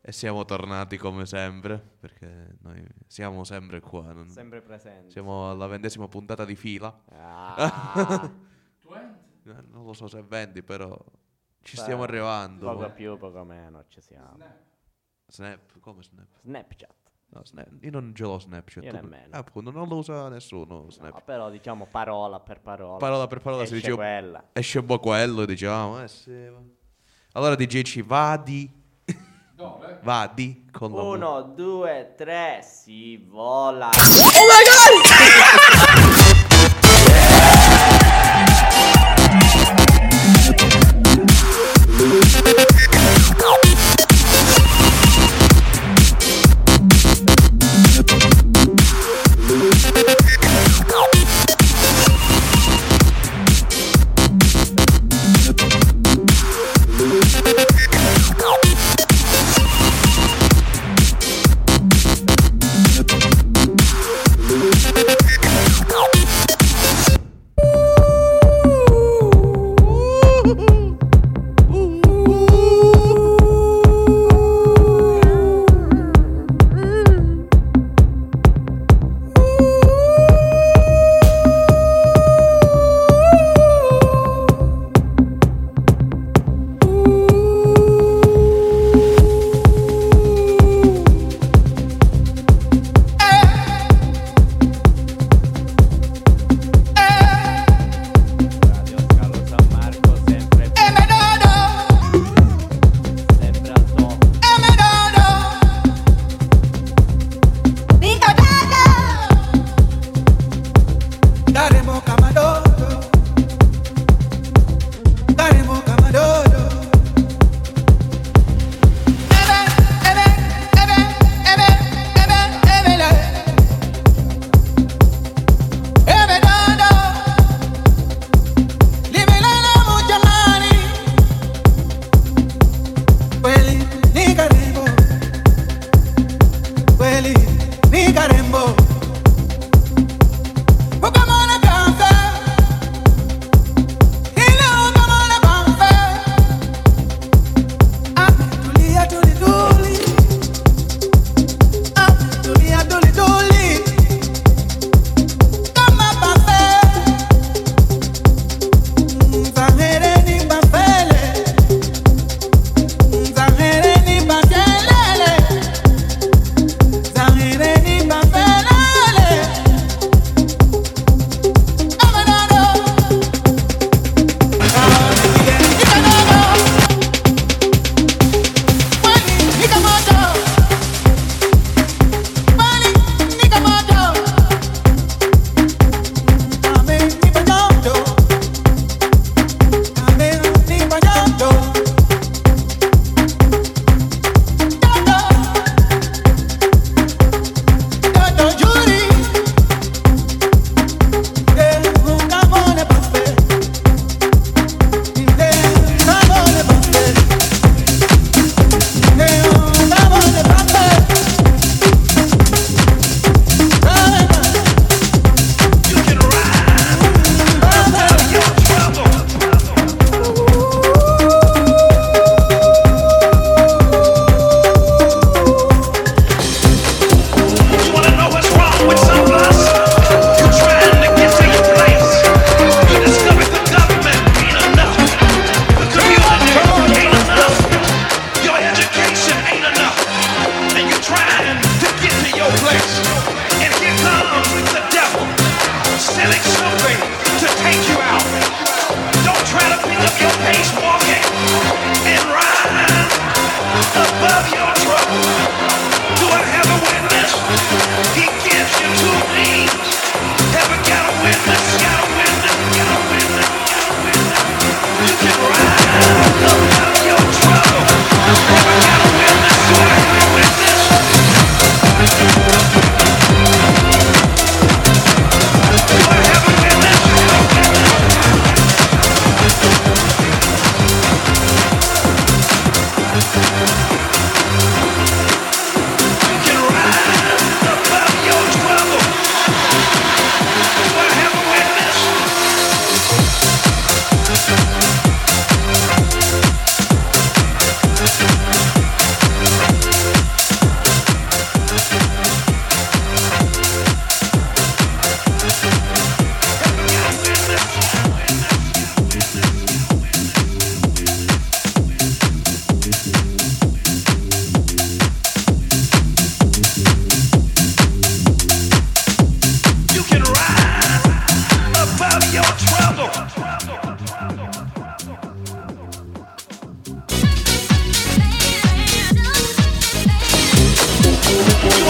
E siamo tornati come sempre, perché noi siamo sempre qua. Sempre presenti. Siamo alla 20ª puntata di fila. Ah, 20? Non lo so se 20, però ci beh, stiamo arrivando. Poco più, poco meno, ci siamo. Snap? Come Snap? Snapchat. No, Snap. Io non ce l'ho Snapchat. Io nemmeno. Appunto, non lo usa nessuno Snap. No, però diciamo parola per parola. Parola per parola si Esce dice quella. esce un po' quello, diciamo, sì. Allora DJ vadi. Dove? Vadi con la 1, 2, 3, si vola.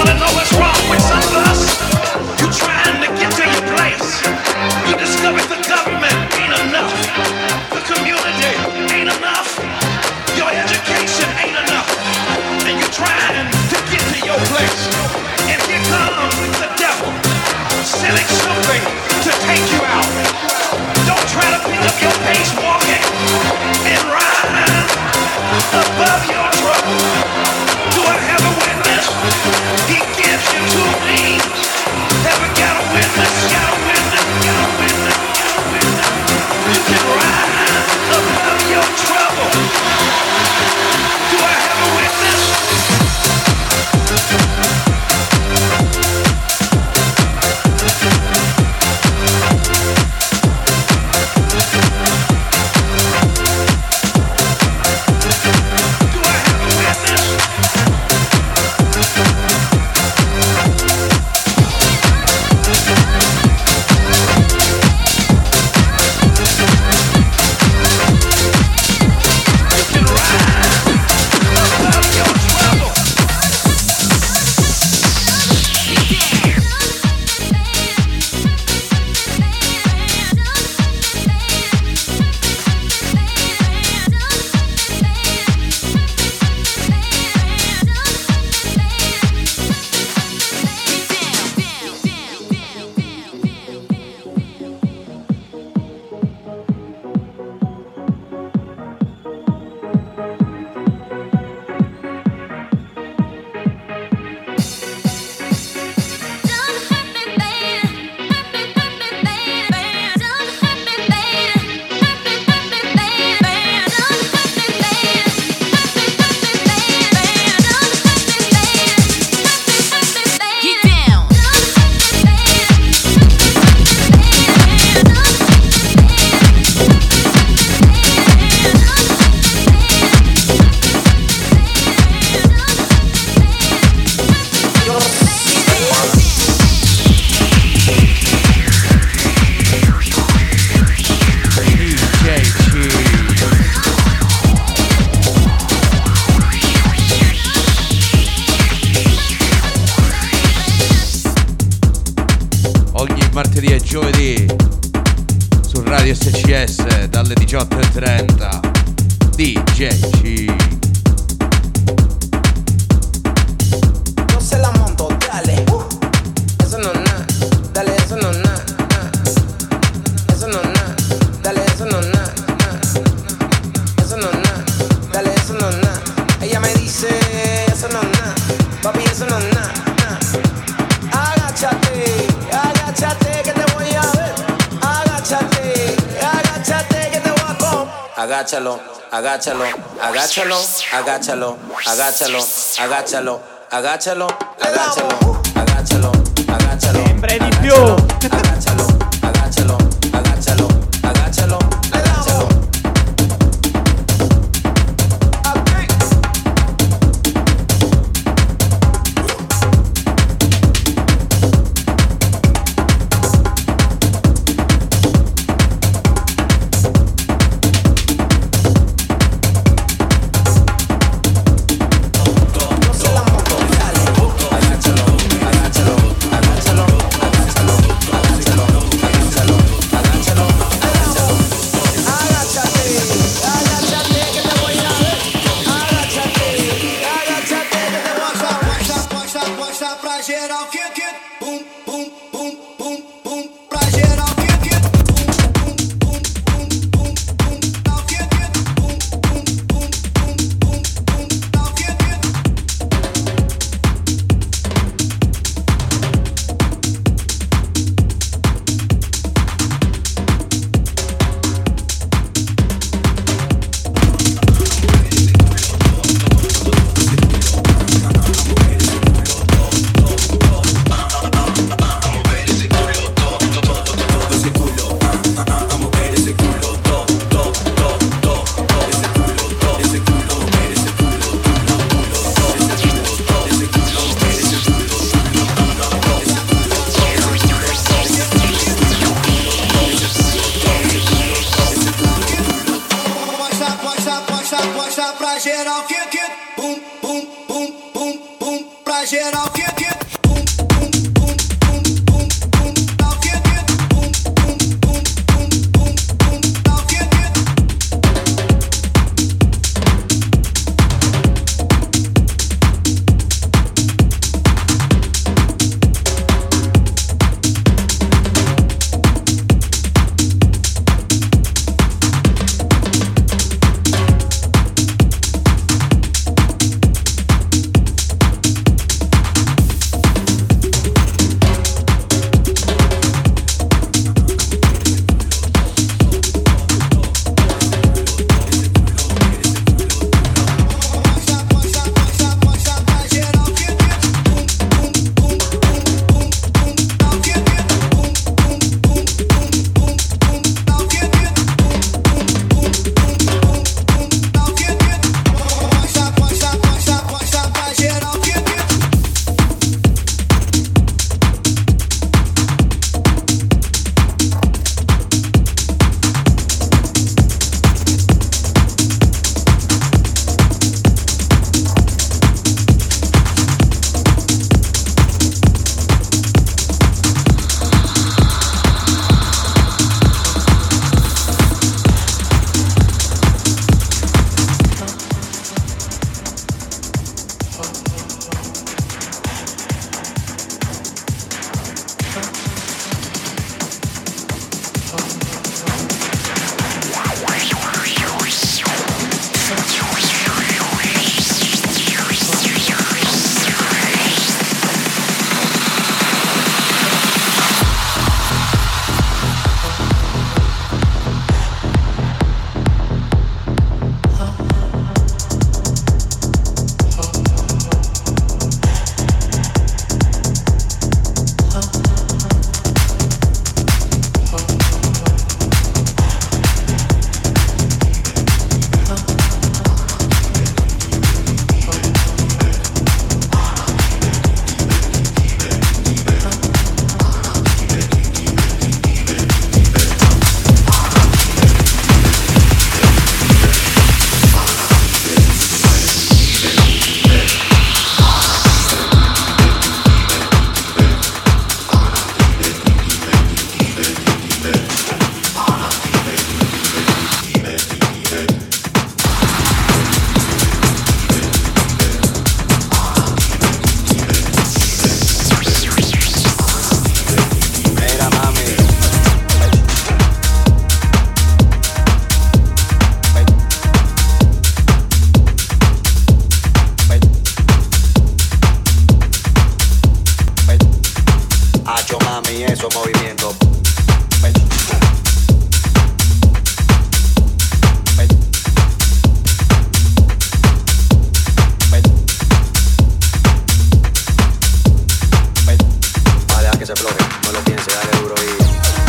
wanna know what's wrong with some of us? You trying to get to your place. You discovered the government ain't enough. The community ain't enough. Your education ain't enough. And you're trying to get to your place. And here comes the devil, selling something to take you out. Don't try to pick up your pace walking and rise above your trouble. Do I have a witness? He gives you two names. Ever got a witness? Got a witness? Got a witness? Got a witness? You can rise above your trouble. Do I have a witness? Martedì e giovedì su Radio SCS dalle 18:30 DJ C. Yo se la monto, dale. Eso no na, dale, eso no na. Eso no na, dale, eso no na. Eso no na, dale, eso no na. Ella me dice, eso no na, papi, eso no na. Agáchate, agáchate que te voy a ver. Agáchate, agáchate que te voy a comer. Agáchalo, agáchalo, agáchalo, agáchalo, agáchalo, agáchalo, agáchalo, agáchalo, agáchalo, agáchalo. Sempre di più. Agáchalo, agáchalo, agáchalo, agáchalo, agáchalo. Pra geral, que, bum, bum, bum, bum, bum, pra geral, que. mami, eso movimiento. Vale, haz que se floje, no lo piense, dale duro y...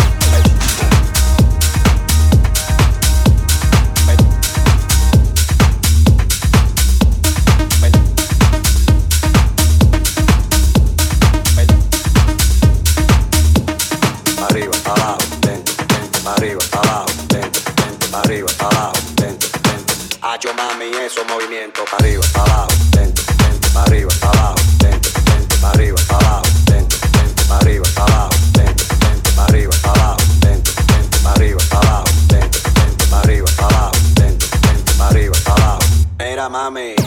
Arriba, abajo, dentro, dentro, arriba, abajo, dentro, dentro, arriba, abajo, dentro, dentro. Hacho mami, eso movimiento, arriba, abajo, dentro, dentro, arriba, abajo, dentro, dentro, arriba, abajo, dentro, dentro, arriba, abajo, dentro, dentro, arriba, abajo, dentro, dentro, arriba, abajo, dentro, dentro, arriba, abajo, dentro, dentro, arriba, abajo. Mira mami.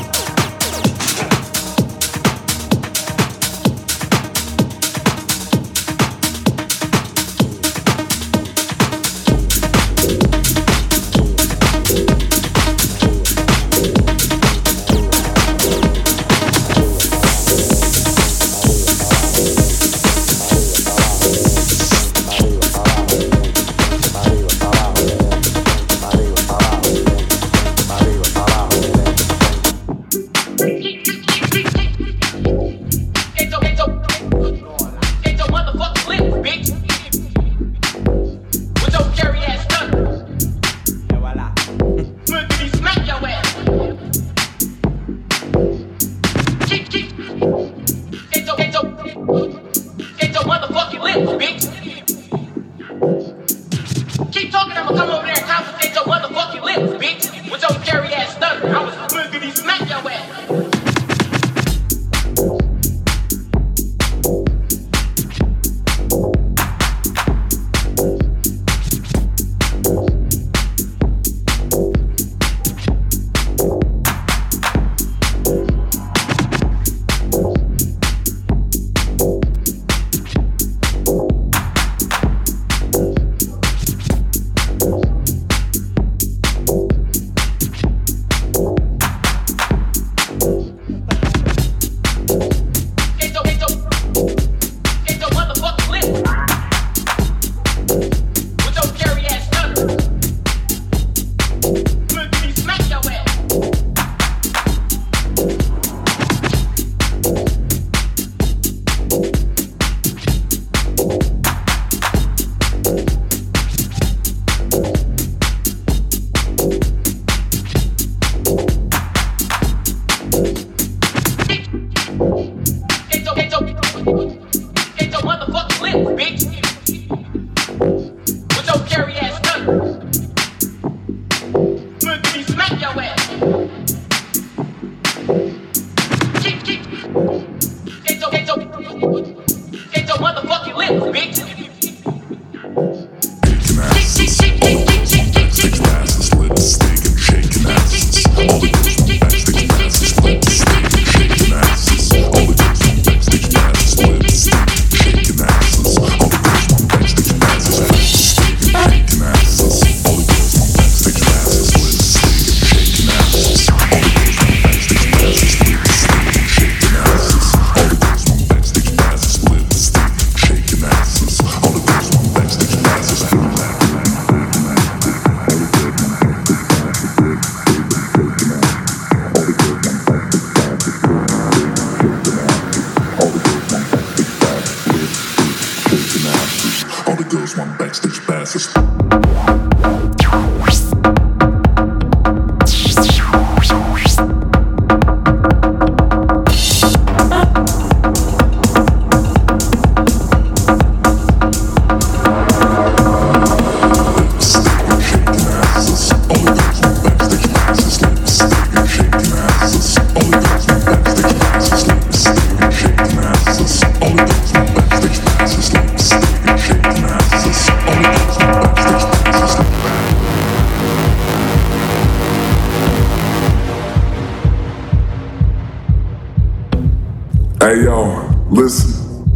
Hey yo, listen.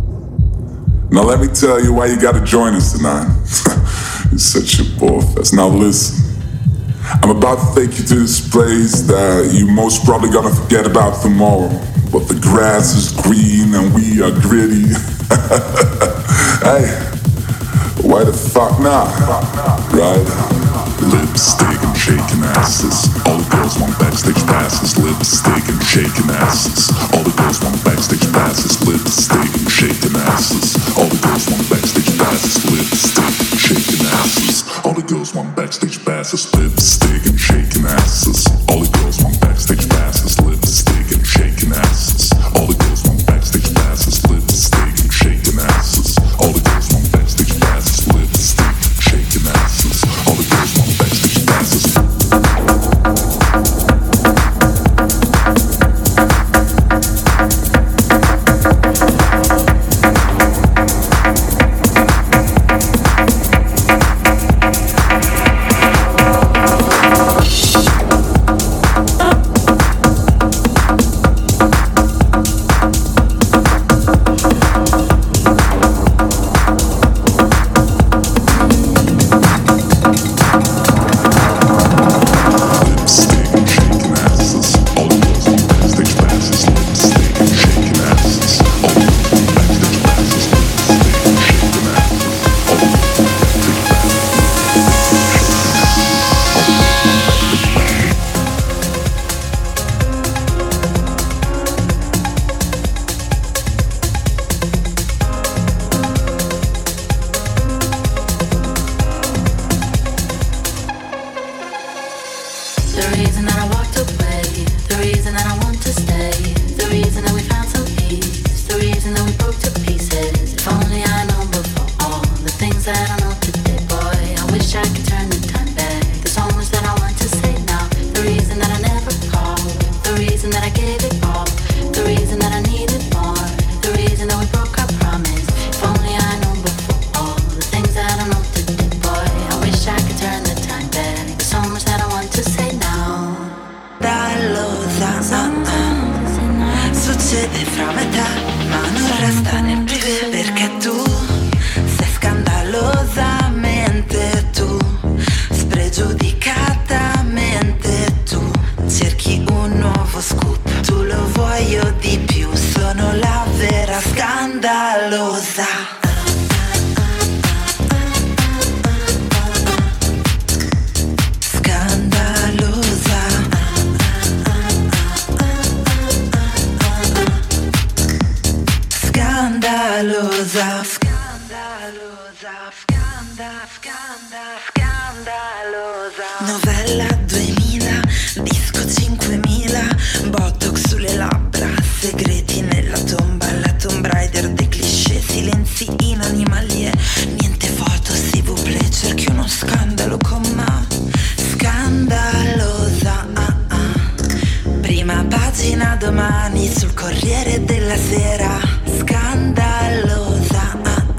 Now let me tell you why you gotta join us tonight. You're such a bullfest. Now listen. I'm about to take you to this place that you most probably gonna forget about tomorrow. But the grass is green and we are gritty. Hey, why the fuck not? Right? Lipstick and shaking asses. All the girls want backstage passes. Lipstick and shaking asses. All the girls want backstage passes. Lipstick and shaking asses. All the girls want backstage passes. Lipstick and shaking asses. All the girls want backstage passes. Lipstick and shaking asses. All the girls want backstage passes. Lipstick and shaking asses. All the girls want backstage passes. Lipstick and shaking asses. All the girls want backstage passes. Lipstick and shaking asses. All the girls want backstage passes. Novella 2000, disco 5000, botox sulle labbra, segreti nella tomba, la Tomb Raider dei cliché, silenzi in animalie, niente foto, s'il vous plaît, cerchi uno scandalo con ma scandalosa. Prima pagina domani sul Corriere della Sera, scandalosa.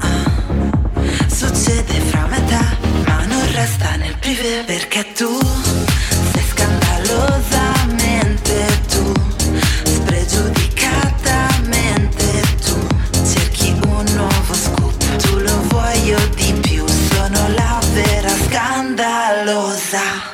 Succede fra metà, ma non resta nel privé, perché tu sei scandalosamente tu, spregiudicatamente tu, cerchi un nuovo scoop, tu lo vuoi o di più, sono la vera scandalosa.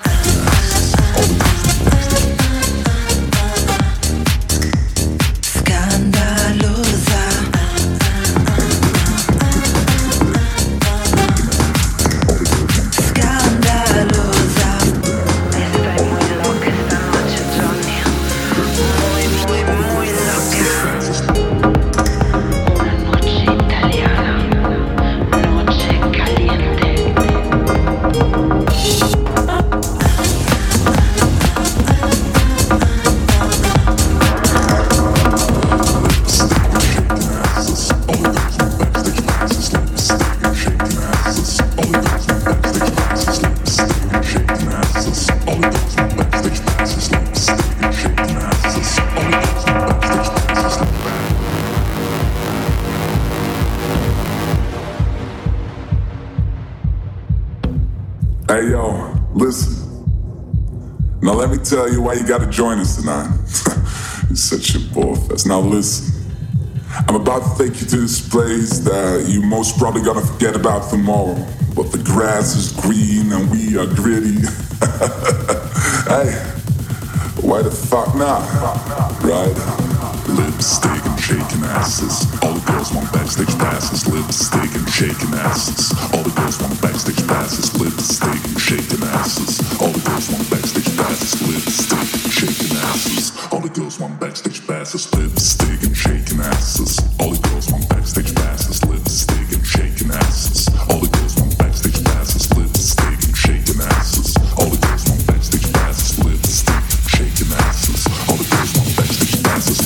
Hey yo, listen. Now let me tell you why you gotta join us tonight. You're such a bullfest. Now listen. I'm about to take you to this place that you most probably gonna forget about tomorrow. But the grass is green and we are gritty. Hey, why the fuck not? Right? Lipstick and shaking asses. All the girls want backstage passes. flip the stick and shaking asses. All the girls want backstage passes, flip the stick and shaking asses. All the girls want backstage passes, flip the stick and shaking asses. All the girls want backstage passes, flip the stick and shaking asses. All the girls want backstage passes, flip the stick and shaking asses. All the girls want backstage passes, flip the stick and shaking asses. All the girls want backstage passes, flip the stick and shaking asses. All the girls want backstage passes.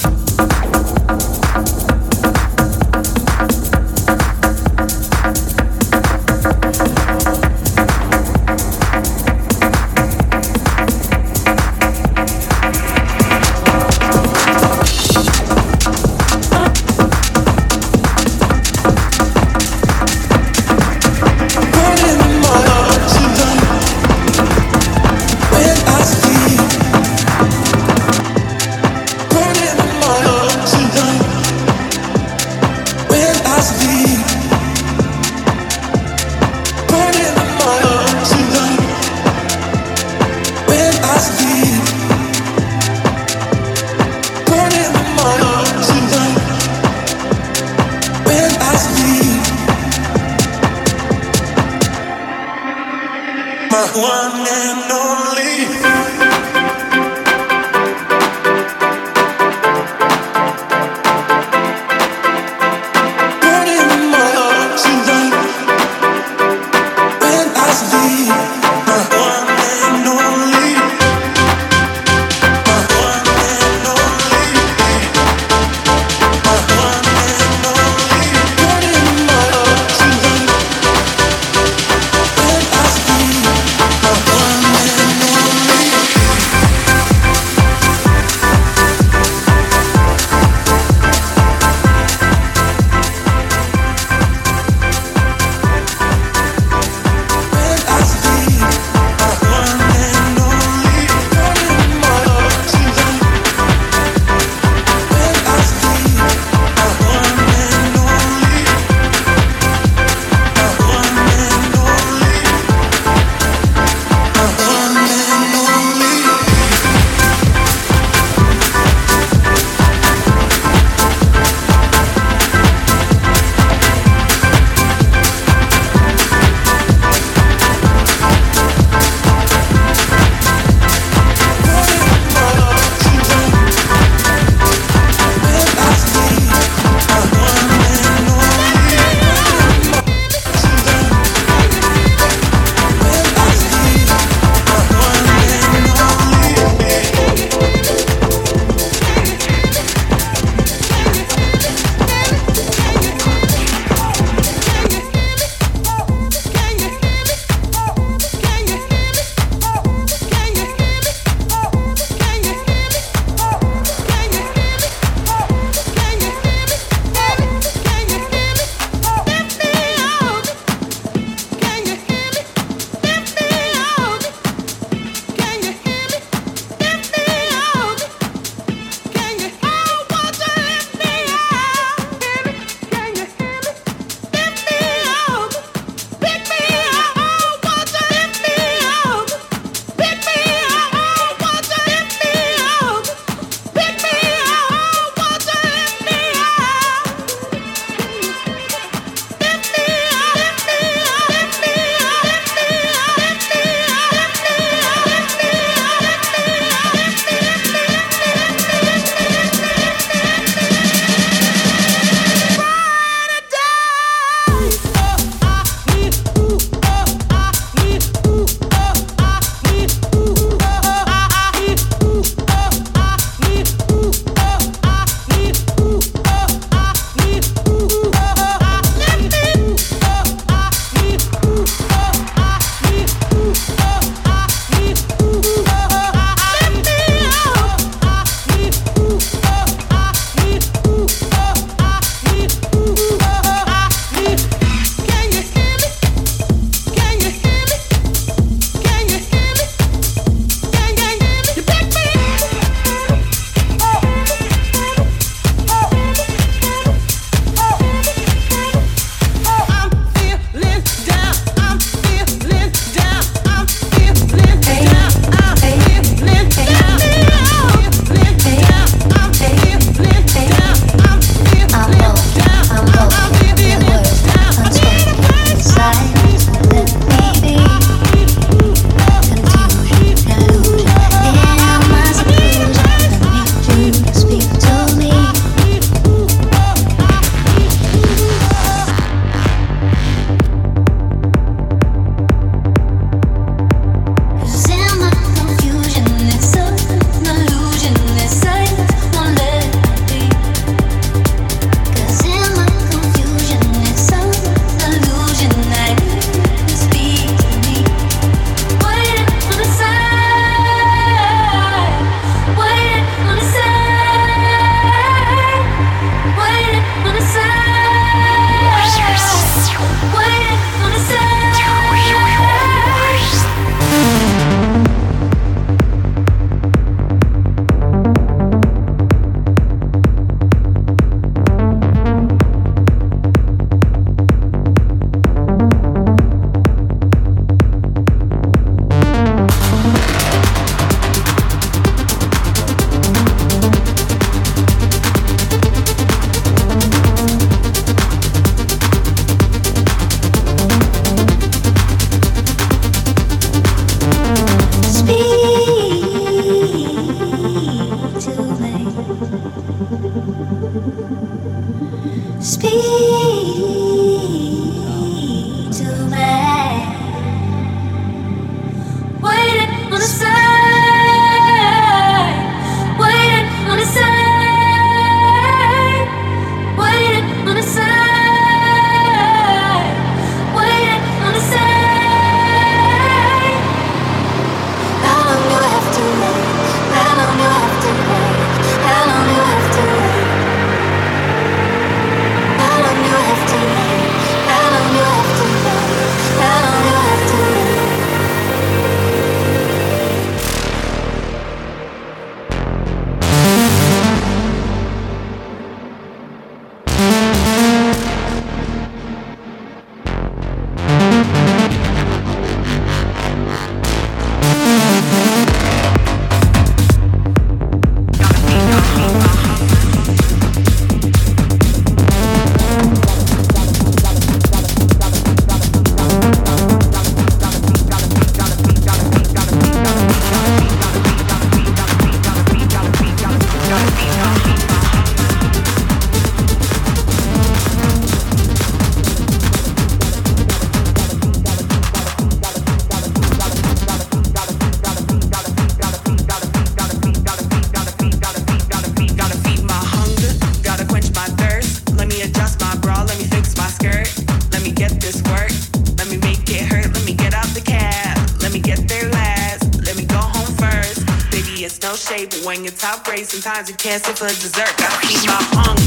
One and only. Burning in my heart tonight. When I sleep, my one and only. My one and only. My one and only. Burning in my heart tonight. When I sleep, my one and only. Speak to me. Waiting on the side. Waiting on the side. Waiting on the side. Waiting on the side. How long do I have to wait? How long do I have to wait? How long do I have to wait? How long do I have to wait? How long do I have to wait? How long do I have to wait? When your top race, sometimes you can't sit for dessert. Gotta feed my hunger.